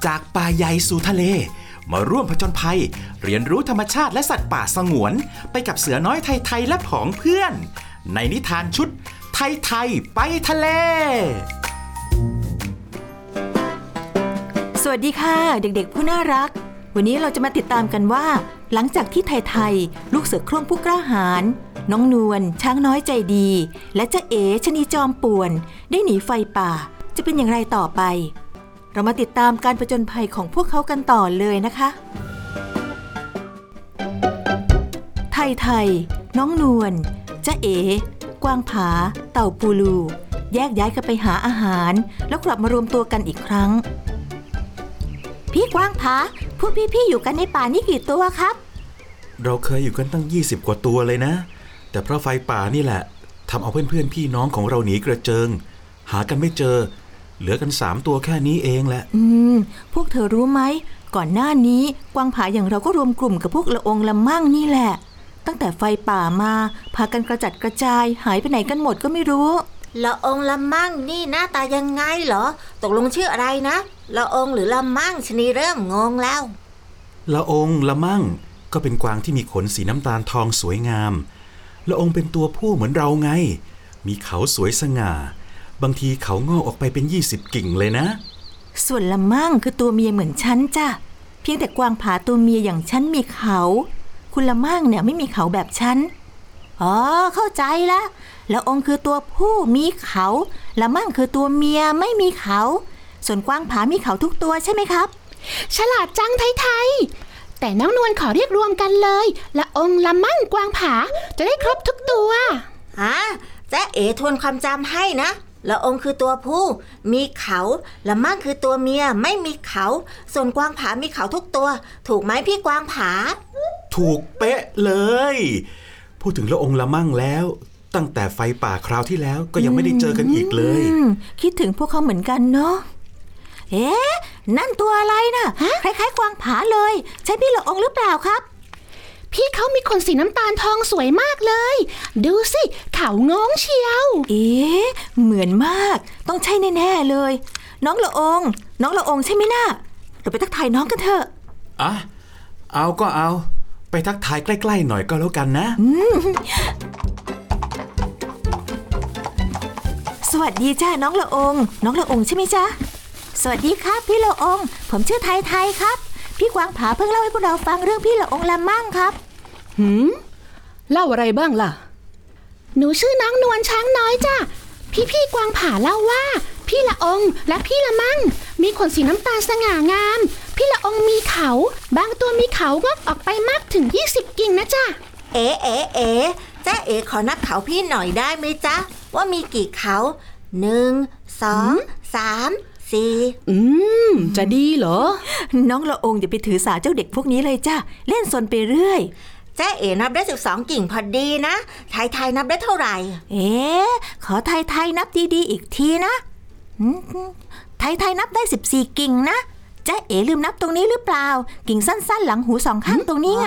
จากป่าใหญ่สู่ทะเลมาร่วมผจญภัยเรียนรู้ธรรมชาติและสัตว์ป่าสงวนไปกับเสือน้อยไทยและผองเพื่อนในนิทานชุดไทยไปทะเลสวัสดีค่ะเด็กๆผู้น่ารักวันนี้เราจะมาติดตามกันว่าหลังจากที่ไทยลูกเสือโคร่งผู้กล้าหาญน้องนวลช้างน้อยใจดีและจ๊ะเอ๋ชะนีจอมป่วนได้หนีไฟป่าจะเป็นอย่างไรต่อไปเรามาติดตามการผจญภัยของพวกเขากันต่อเลยนะคะไทยน้องนวลจ๊ะเอ๋กวางผาเต่าปูลูแยกย้ายกันไปหาอาหารแล้วกลับมารวมตัวกันอีกครั้งพี่กวางผาพวกพี่อยู่กันในป่านี่กี่ตัวครับเราเคยอยู่กันตั้ง20กว่าตัวเลยนะแต่เพราะไฟป่านี่แหละทำเอาเพื่อนพี่น้องของเราหนีกระเจิงหากันไม่เจอเหลือกัน3ตัวแค่นี้เองแหละพวกเธอรู้ไหมก่อนหน้านี้กวางผาอย่างเราก็รวมกลุ่มกับพวกละองละมั่งนี่แหละตั้งแต่ไฟป่ามาพากันกระจัดกระจายหายไปไหนกันหมดก็ไม่รู้ละองละมั่งนี่หน้าตายังไงเหรอตกลงชื่ออะไรนะละองหรือละมั่งชนีเริ่มงงแล้วละองละมั่งก็เป็นกวางที่มีขนสีน้ำตาลทองสวยงามละองเป็นตัวผู้เหมือนเราไงมีเขาสวยสง่าบางทีเขางอกออกไปเป็น20กิ่งเลยนะส่วนละมั่งคือตัวเมียเหมือนฉันจ้ะเพียงแต่กวางผาตัวเมียอย่างฉันมีเขาคุณละมั่งเนี่ยไม่มีเขาแบบฉันอ๋อเข้าใจละละองคือตัวผู้มีเขาละมั่งคือตัวเมียไม่มีเขาส่วนกวางผามีเขาทุกตัวใช่ไหมครับฉลาดจังไทยแต่น้องนวลขอเรียกรวมกันเลยละองละมั่งกวางผาจะได้ครบทุกตัวจ๊ะเอ๋ทวนความจำให้นะละองคือตัวผู้มีเขาละมั่งคือตัวเมียไม่มีเขาส่วนกวางผามีเขาทุกตัวถูกไหมพี่กวางผาถูกเป๊ะเลยพูดถึงละองละมั่งแล้วตั้งแต่ไฟป่าคราวที่แล้วก็ยังไม่ได้เจอกันอีกเลยคิดถึงพวกเขาเหมือนกันเนาะนั่นตัวอะไรนะคล้ายๆกวางผาเลยใช่พี่ละองหรือเปล่าครับพี่เขามีขนสีน้ำตาลทองสวยมากเลยดูสิเขางงเชียวเหมือนมากต้องใช่แน่ๆเลยน้องละองใช่ไหมน่ะเราไปทักทายน้องกันเถอะเอาก็เอาไปทักทายใกล้ๆหน่อยก็แล้วกันนะสวัสดีจ้าน้องละองใช่ไหมจ๊ะสวัสดีครับพี่ละองผมชื่อไทยครับพี่กวางผาเพิ่งเล่าให้พวกเราฟังเรื่องพี่ละองละมั่งครับเล่าอะไรบ้างล่ะหนูชื่อน้องนวลช้างน้อยจ้ะพี่กวางผาเล่าว่าพี่ละองและพี่ละมั่งมีขนสีน้ำตาลสง่างามพี่ละองมีเขาบางตัวมีเขางอกออกไปมากถึง20กิ่งนะจ๊ะจ๊ะเอ๋ขอนับเขาพี่หน่อยได้ไหมจ๊ะว่ามีกี่เขา1 2 3 4 จะดีเหรอน้องละองอย่าไปถือสาเจ้าเด็กพวกนี้เลยจ้ะเล่นซนไปเรื่อยจ๊ะเอ๋นับได้12กิ่งพอดีนะไทยนับได้เท่าไหร่ขอไทยนับดีๆอีกทีนะไทยนับได้14กิ่งนะจ๊ะเอ๋ลืมนับตรงนี้หรือเปล่ากิ่งสั้นๆหลังหู2ข้างตรงนี้ไง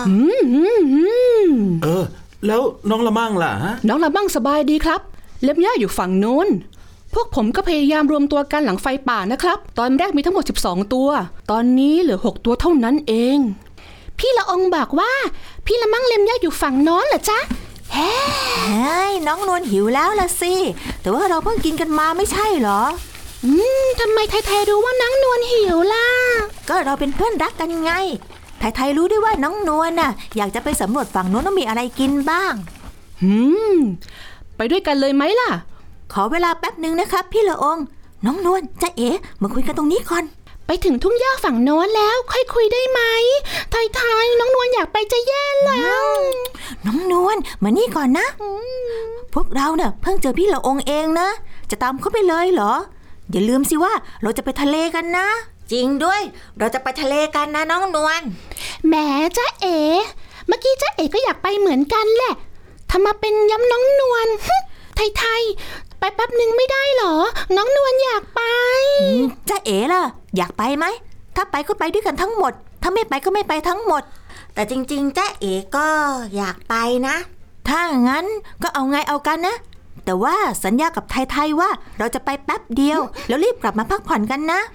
แล้วน้องละมั่งล่ะฮะน้องละมั่งสบายดีครับเล็บย่าอยู่ฝั่งโน้นพวกผมก็พยายามรวมตัวกันหลังไฟป่านะครับตอนแรกมีทั้งหมด12ตัวตอนนี้เหลือ6ตัวเท่านั้นเองพี่ละองบอกว่าพี่ละมั่งเล็มย่าอยู่ฝั่งโน้นเหรอจ๊ะเฮ้ยน้องนวลหิวแล้วล่ะสิแต่ว่าเราเพิ่งกินกันมาไม่ใช่เหรอทำไมไทยรู้ว่าน้องนวลหิวล่ะก็เราเป็นเพื่อนรักกันไงไทยรู้ด้วยว่าน้องนวลน่ะอยากจะไปสำรวจฝั่งโน้นว่ามีอะไรกินบ้างไปด้วยกันเลยไหมล่ะขอเวลาแป๊บนึงนะครับพี่ละองน้องนวลจ๊ะเอ๋มาคุยกันตรงนี้ก่อนไปถึงทุ่งหญ้าฝั่งโน้นแล้วค่อยคุยได้ไหมไทยน้องนวลอยากไปจะแย่แล้วน้องนวลมานี่ก่อนนะพวกเราเนี่ยเพิ่งเจอพี่ละองเองนะจะตามเขาไปเลยเหรออย่าลืมสิว่าเราจะไปทะเลกันนะจริงด้วยเราจะไปทะเลกันนะน้องนวลแหมจ๊ะเอ๋เมื่อกี้จ๊ะเอ๋ก็อยากไปเหมือนกันแหละทำมาเป็นย้ำน้องนวลไทยไปแป๊บนึงไม่ได้เหรอน้องนวลอยากไปจ๊ะเอ๋ล่ะอยากไปไหมถ้าไปก็ไปด้วยกันทั้งหมดถ้าไม่ไปก็ไม่ไปทั้งหมดแต่จริงๆจ๊ะเอ๋ก็อยากไปนะถ้างั้นก็เอาไงเอากันนะแต่ว่าสัญญากับไทยว่าเราจะไปแป๊บเดียวแล้วรีบกลับมาพักผ่อนกันนะ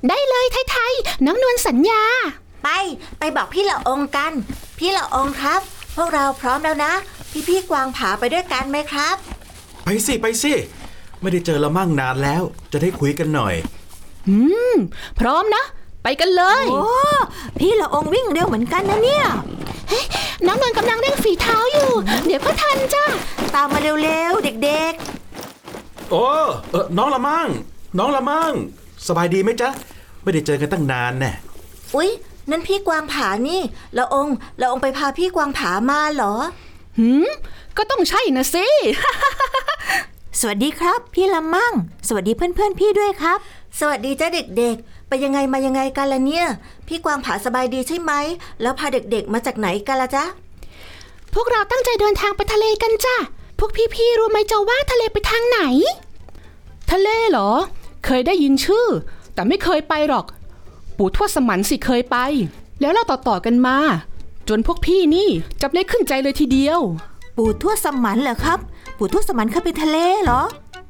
ได้เลยไทยน้องนวลสัญญาไปบอกพี่ละอองกัน พี่ละอองครับ พวกเราพร้อมแล้วนะ พี่กวางผาไปด้วยกันไหมครับไปสิไม่ได้เจอละมั่งนานแล้วจะได้คุยกันหน่อยพร้อมนะไปกันเลยโอ้พี่ละอองวิ่งเร็วเหมือนกันนะเนี่ยน้องนวลกำลังเร่งฝีเท้าอยู่ เดี๋ยวก็ทันจ้าตามมาเร็วๆเด็กโอ้น้องละมั่งสบายดีไหมจ๊ะไม่ได้เจอกันตั้งนานแน่อุ๊ยนั่นพี่กวางผานี่ละอองไปพาพี่กวางผามาเหรอก็ต้องใช่นะสิๆสวัสดีครับพี่ละมั่งสวัสดีเพื่อนๆพี่ด้วยครับสวัสดีจ้าเด็กๆไปยังไงมายังไงกันล่ะเนี่ยพี่กวางผาสบายดีใช่ไหมแล้วพาเด็กๆมาจากไหนกันล่ะจ๊ะพวกเราตั้งใจเดินทางไปทะเลกันจ้ะพวกพี่ๆรู้ไหมจ้าว่าทะเลไปทางไหน ทะเลเหรอเคยได้ยินชื่อแต่ไม่เคยไปหรอกปู่ทวดสมันสิเคยไปแล้วเราต่อกันมาจนพวกพี่นี่จับได้ขึ้นใจเลยทีเดียวปู่ทวดสมันเหรอครับปู่ทวดสมันเคยไปทะเลเหรอ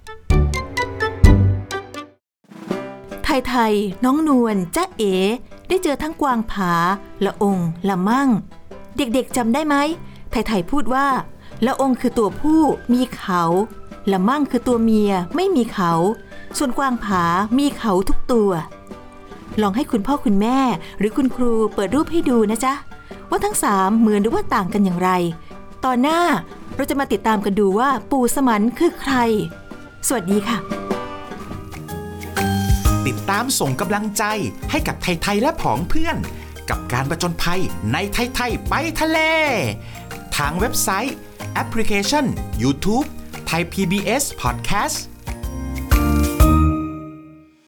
ไทยน้องนวลจ๊ะเอ๋ได้เจอทั้งกวางผาละอองละมั่งเด็กๆจำได้ไหมไทยพูดว่าละอองคือตัวผู้มีเขาละมั่งคือตัวเมียไม่มีเขาส่วนกวางผามีเขาทุกตัวลองให้คุณพ่อคุณแม่หรือคุณครูเปิดรูปให้ดูนะจ๊ะว่าทั้งสามเหมือนหรือว่าต่างกันอย่างไรตอนหน้าเราจะมาติดตามกันดูว่าปู่สมันคือใครสวัสดีค่ะติดตามส่งกำลังใจให้กับไทยและผองเพื่อนกับการผจญภัยในไทยไปทะเลทางเว็บไซต์แอปพลิเคชัน YouTube Thai PBS Podcast